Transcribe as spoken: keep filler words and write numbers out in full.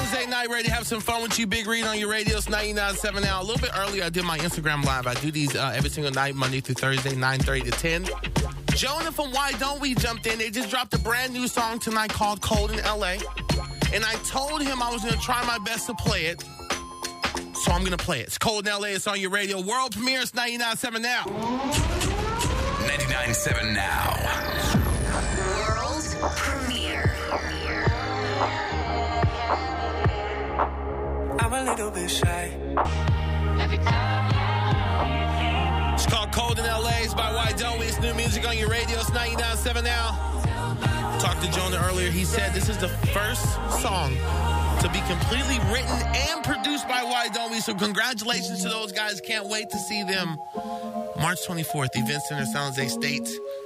Wednesday night, ready to have some fun with you. Big Read on your radios, ninety-nine point seven now. A little bit earlier, I did my Instagram Live. I do these uh, every single night, Monday through Thursday, nine thirty to ten. Jonah from Why Don't We jumped in. They just dropped a brand new song tonight called Cold in L A. And I told him I was going to try my best to play it. So I'm going to play it. It's Cold in L A. It's on your radio. World premiere is ninety-nine point seven now. ninety-nine point seven now. World premiere. I'm a little bit shy. It's called Cold in L A. It's by Why Don't We? It's new music on your radio. It's ninety-nine point seven now. Talked to Jonah earlier. He said this is the first song to be completely written and produced by Why Don't We? So congratulations to those guys. Can't wait to see them March twenty-fourth, Event Center, San Jose State.